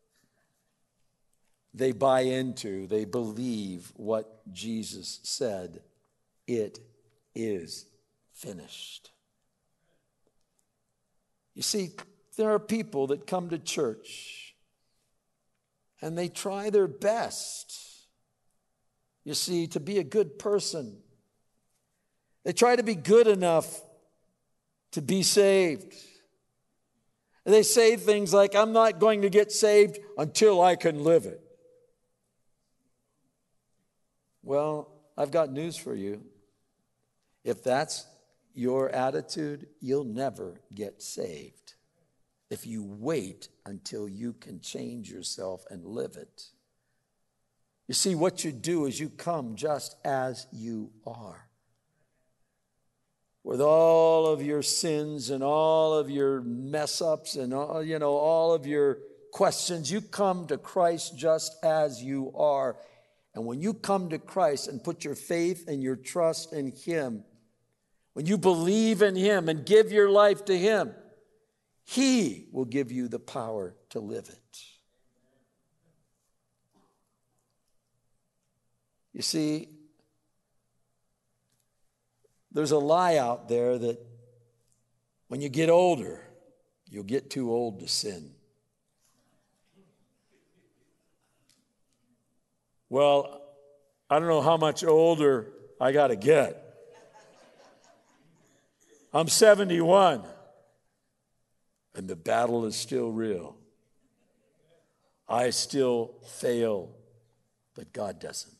They buy into, they believe what Jesus said. It is finished. You see, there are people that come to church and they try their best, you see, to be a good person. They try to be good enough to be saved. And they say things like, "I'm not going to get saved until I can live it." Well, I've got news for you. If that's your attitude, you'll never get saved if you wait until you can change yourself and live it. You see, what you do is you come just as you are, with all of your sins and all of your mess-ups and all of your questions. You come to Christ just as you are. And when you come to Christ and put your faith and your trust in Him, when you believe in Him and give your life to Him, He will give you the power to live it. You see, there's a lie out there that when you get older, you'll get too old to sin. Well, I don't know how much older I got to get. I'm 71, and the battle is still real. I still fail, but God doesn't.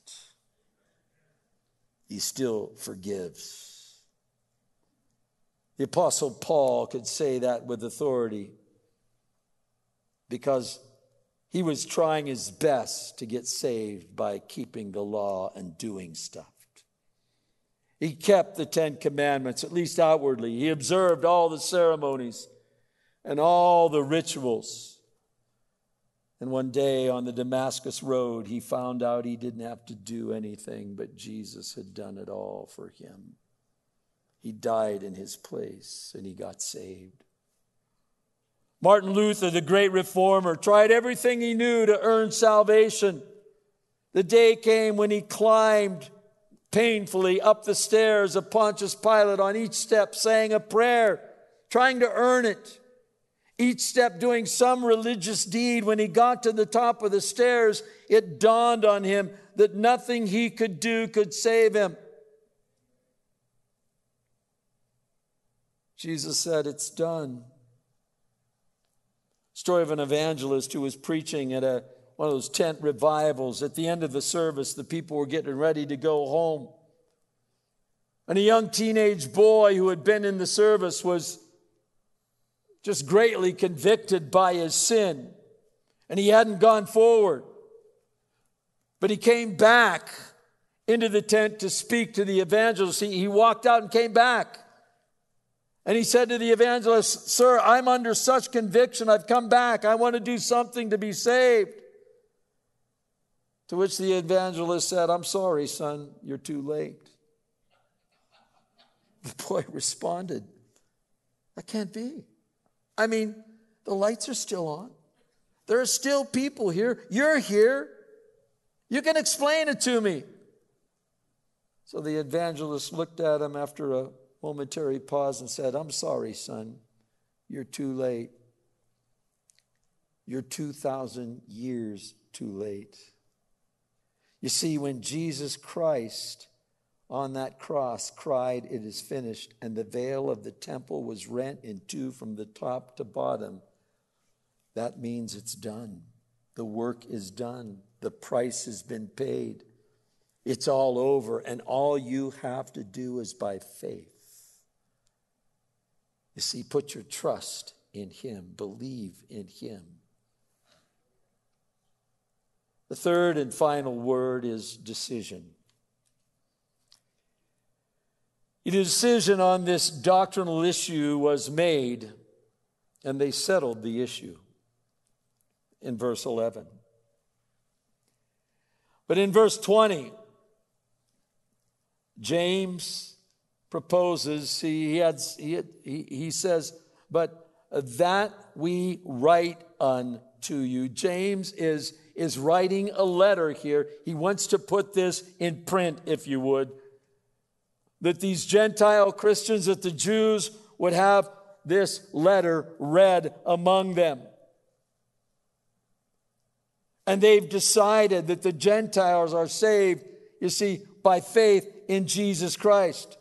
He still forgives. The Apostle Paul could say that with authority because He was trying his best to get saved by keeping the law and doing stuff. He kept the 10 Commandments, at least outwardly. He observed all the ceremonies and all the rituals. And one day on the Damascus Road, he found out he didn't have to do anything, but Jesus had done it all for him. He died in his place, and he got saved. Martin Luther, the great reformer, tried everything he knew to earn salvation. The day came when he climbed painfully up the stairs of Pontius Pilate, on each step saying a prayer, trying to earn it. Each step doing some religious deed. When he got to the top of the stairs, it dawned on him that nothing he could do could save him. Jesus said, "It's done." Story of an evangelist who was preaching at one of those tent revivals. At the end of the service, the people were getting ready to go home. And a young teenage boy who had been in the service was just greatly convicted by his sin. And he hadn't gone forward. But he came back into the tent to speak to the evangelist. He walked out and came back. And he said to the evangelist, "Sir, I'm under such conviction. I've come back. I want to do something to be saved." To which the evangelist said, "I'm sorry, son, you're too late." The boy responded, "That can't be. I mean, the lights are still on. There are still people here. You're here. You can explain it to me." So the evangelist looked at him after a momentary pause and said, "I'm sorry, son. You're too late. You're 2,000 years too late." You see, when Jesus Christ on that cross cried, "It is finished," and the veil of the temple was rent in two from the top to bottom, that means it's done. The work is done. The price has been paid. It's all over, and all you have to do is by faith. You see, put your trust in him. Believe in him. The third and final word is decision. A decision on this doctrinal issue was made, and they settled the issue in verse 11. But in verse 20, James proposes, he says, "But that we write unto you." James is writing a letter here. He wants to put this in print, if you would, that these Gentile Christians, that the Jews would have this letter read among them. And they've decided that the Gentiles are saved, you see, by faith in Jesus Christ.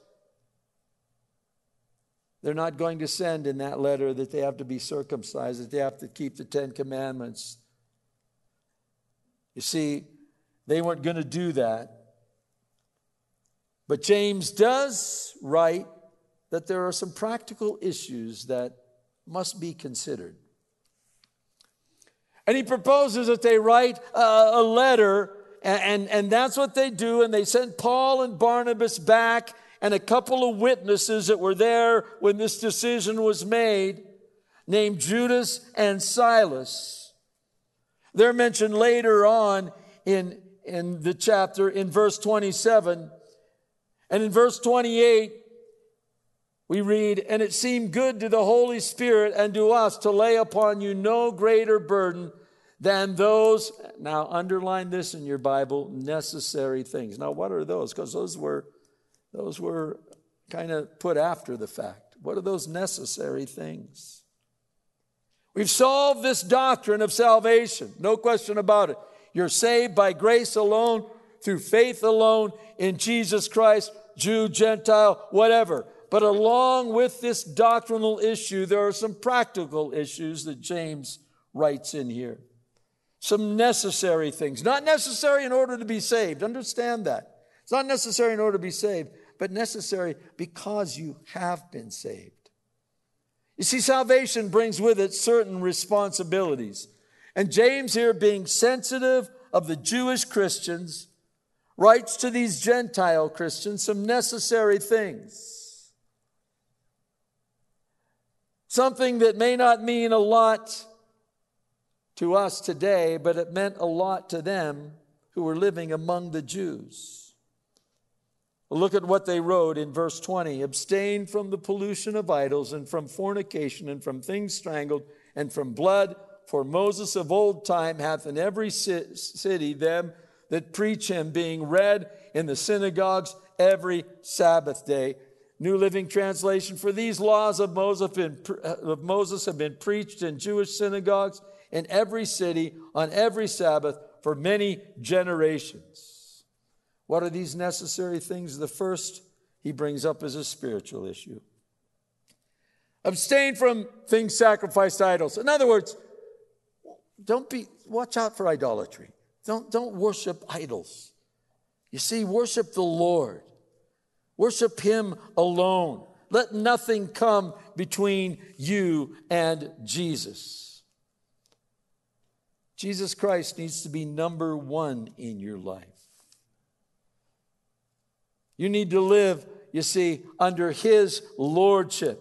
They're not going to send in that letter that they have to be circumcised, that they have to keep the 10 Commandments. You see, they weren't going to do that. But James does write that there are some practical issues that must be considered. And he proposes that they write a letter, and that's what they do. And they send Paul and Barnabas back and a couple of witnesses that were there when this decision was made, named Judas and Silas. They're mentioned later on in the chapter in verse 27. And in verse 28, we read, "And it seemed good to the Holy Spirit and to us to lay upon you no greater burden than those," now underline this in your Bible, "necessary things." Now what are those? Because those were kind of put after the fact. What are those necessary things? We've solved this doctrine of salvation, no question about it. You're saved by grace alone, through faith alone, in Jesus Christ, Jew, Gentile, whatever. But along with this doctrinal issue, there are some practical issues that James writes in here. Some necessary things. Not necessary in order to be saved. Understand that. It's not necessary in order to be saved, but necessary because you have been saved. You see, salvation brings with it certain responsibilities. And James here, being sensitive of the Jewish Christians, writes to these Gentile Christians some necessary things. Something that may not mean a lot to us today, but it meant a lot to them who were living among the Jews. Look at what they wrote in verse 20. Abstain from the pollution of idols and from fornication and from things strangled and from blood. For Moses of old time hath in every city them that preach him, being read in the synagogues every Sabbath day. New Living Translation. For these laws of Moses have been preached in Jewish synagogues in every city on every Sabbath for many generations. What are these necessary things? The first he brings up is a spiritual issue. Abstain from things sacrificed to idols. In other words, watch out for idolatry. Don't worship idols. You see, worship the Lord. Worship Him alone. Let nothing come between you and Jesus. Jesus Christ needs to be number one in your life. You need to live, you see, under His lordship.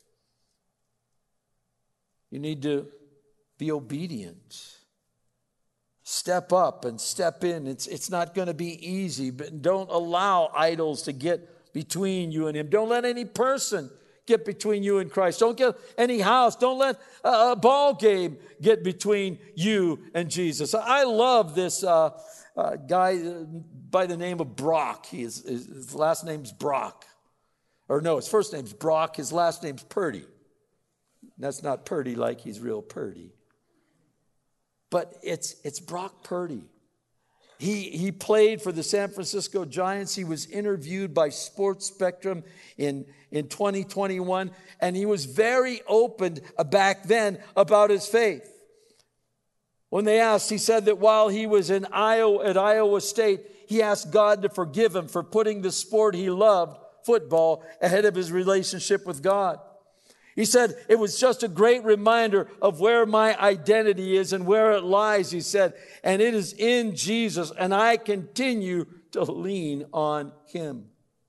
You need to be obedient. Step up and step in. It's not going to be easy, but don't allow idols to get between you and Him. Don't let any person get between you and Christ. Don't get any house. Don't let a ball game get between you and Jesus. I love this guy by the name of Brock. His last name's Brock. Or no, his first name's Brock. His last name's Purdy. That's not Purdy like he's real Purdy. But it's Brock Purdy. He played for the San Francisco Giants. He was interviewed by Sports Spectrum in 2021, and he was very open back then about his faith. When they asked, he said that while he was at Iowa State, he asked God to forgive him for putting the sport he loved, football, ahead of his relationship with God. He said, it was just a great reminder of where my identity is and where it lies, he said, and it is in Jesus, and I continue to lean on Him.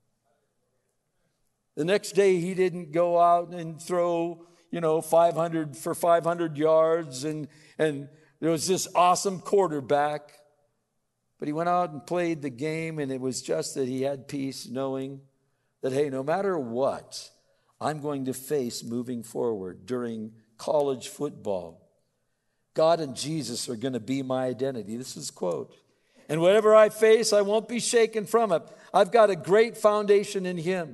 The next day, he didn't go out and throw, 500 yards, and there was this awesome quarterback, but he went out and played the game, and it was just that he had peace knowing that, hey, no matter what I'm going to face moving forward during college football, God and Jesus are going to be my identity. This is a quote. And whatever I face, I won't be shaken from it. I've got a great foundation in Him.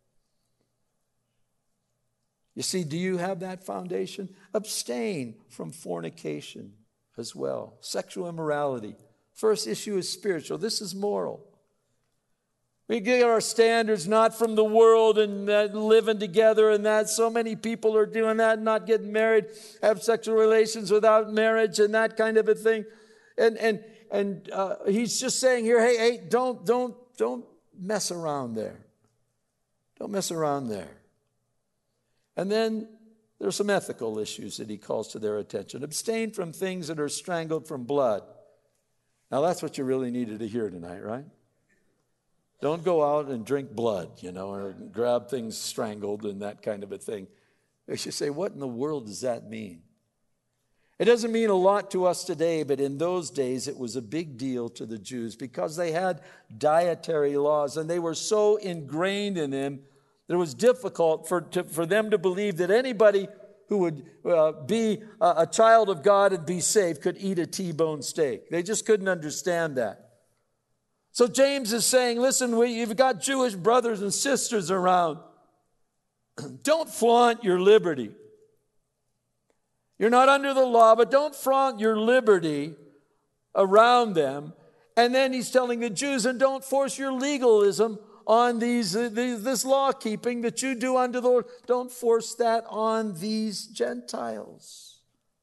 You see, do you have that foundation? Abstain from fornication as well. Sexual immorality. First issue is spiritual. This is moral. We get our standards not from the world and living together and that. So many people are doing that, not getting married, have sexual relations without marriage and that kind of a thing. And he's just saying here, hey, don't mess around there. Don't mess around there. And then there's some ethical issues that he calls to their attention. Abstain from things that are strangled from blood. Now that's what you really needed to hear tonight, right? Don't go out and drink blood, or grab things strangled and that kind of a thing. They should say, what in the world does that mean? It doesn't mean a lot to us today, but in those days it was a big deal to the Jews because they had dietary laws and they were so ingrained in them that it was difficult for them to believe that anybody who would be a child of God and be saved could eat a T-bone steak. They just couldn't understand that. So James is saying, listen, you've got Jewish brothers and sisters around. Don't flaunt your liberty. You're not under the law, but don't flaunt your liberty around them. And then he's telling the Jews, and don't force your legalism on this law keeping that you do unto the Lord. Don't force that on these Gentiles.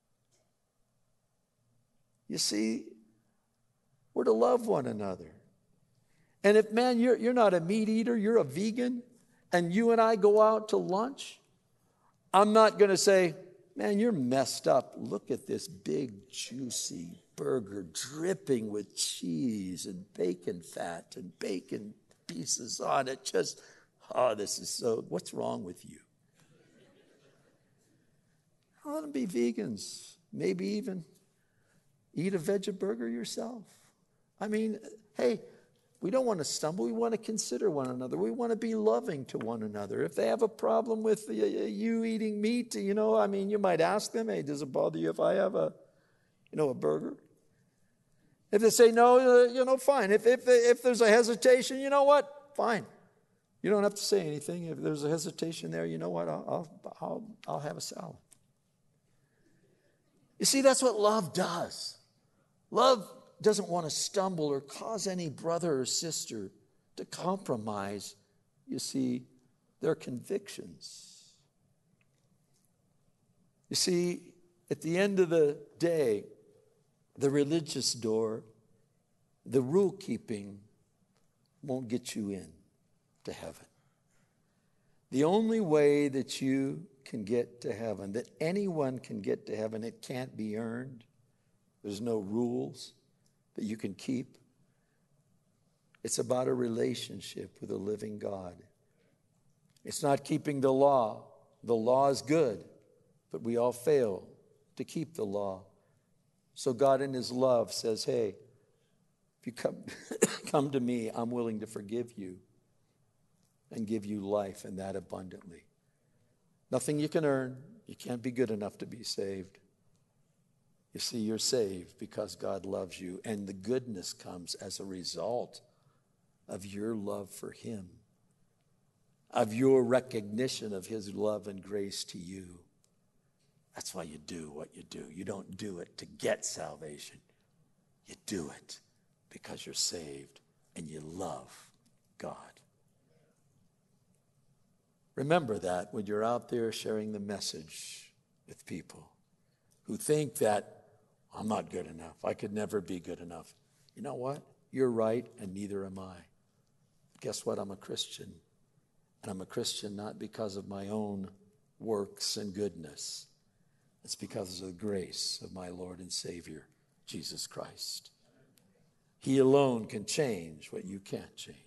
You see, we're to love one another. And if, man, you're not a meat eater, you're a vegan, and you and I go out to lunch, I'm not going to say, Man, you're messed up. Look at this big, juicy burger dripping with cheese and bacon fat and bacon pieces on it. Just, this is so, what's wrong with you? Let them be vegans. Maybe even eat a veggie burger yourself. I mean, hey, we don't want to stumble. We want to consider one another. We want to be loving to one another. If they have a problem with you eating meat, you might ask them, hey, does it bother you if I have a burger? If they say no, fine. If there's a hesitation, you know what? Fine. You don't have to say anything. If there's a hesitation there, you know what? I'll have a salad. You see, that's what love does. Love doesn't want to stumble or cause any brother or sister to compromise, you see, their convictions. You see, at the end of the day, the religious door, the rule keeping won't get you in to heaven. The only way that you can get to heaven, that anyone can get to heaven, it can't be earned. There's no rules that you can keep. It's about a relationship with a living God. It's not keeping the law. The law is good, but we all fail to keep the law. So God in his love says, hey, if you come to me, I'm willing to forgive you and give you life, and that abundantly. Nothing you can earn. You can't be good enough to be saved. You see, you're saved because God loves you, and the goodness comes as a result of your love for him, of your recognition of his love and grace to you. That's why you do what you do. You don't do it to get salvation. You do it because you're saved and you love God. Remember that when you're out there sharing the message with people who think that I'm not good enough. I could never be good enough. You know what? You're right, and neither am I. Guess what? I'm a Christian. And I'm a Christian not because of my own works and goodness. It's because of the grace of my Lord and Savior, Jesus Christ. He alone can change what you can't change.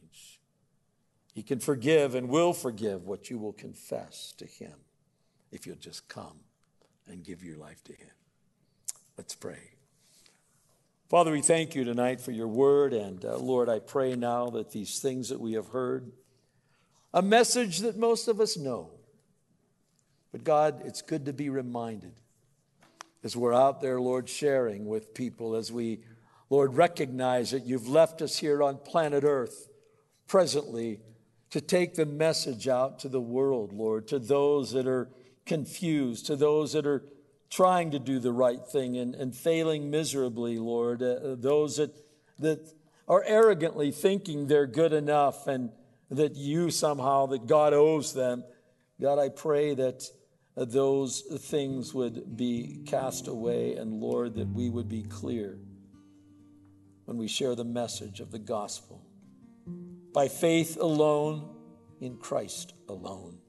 He can forgive and will forgive what you will confess to him if you'll just come and give your life to him. Let's pray. Father, we thank you tonight for your word. And Lord, I pray now that these things that we have heard, a message that most of us know. But God, it's good to be reminded as we're out there, Lord, sharing with people, as we, Lord, recognize that you've left us here on planet Earth presently to take the message out to the world, Lord, to those that are confused, to those that are trying to do the right thing and failing miserably, Lord, those that are arrogantly thinking they're good enough and that you somehow, that God owes them. God, I pray that those things would be cast away, and Lord, that we would be clear when we share the message of the gospel. By faith alone, in Christ alone.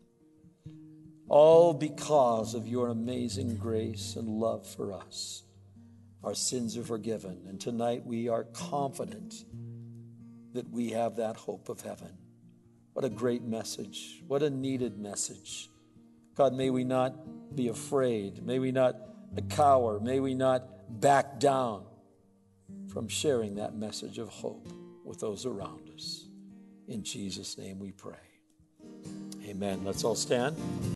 All because of your amazing grace and love for us. Our sins are forgiven, and tonight we are confident that we have that hope of heaven. What a great message. What a needed message. God, may we not be afraid. May we not cower. May we not back down from sharing that message of hope with those around us. In Jesus' name we pray. Amen. Let's all stand.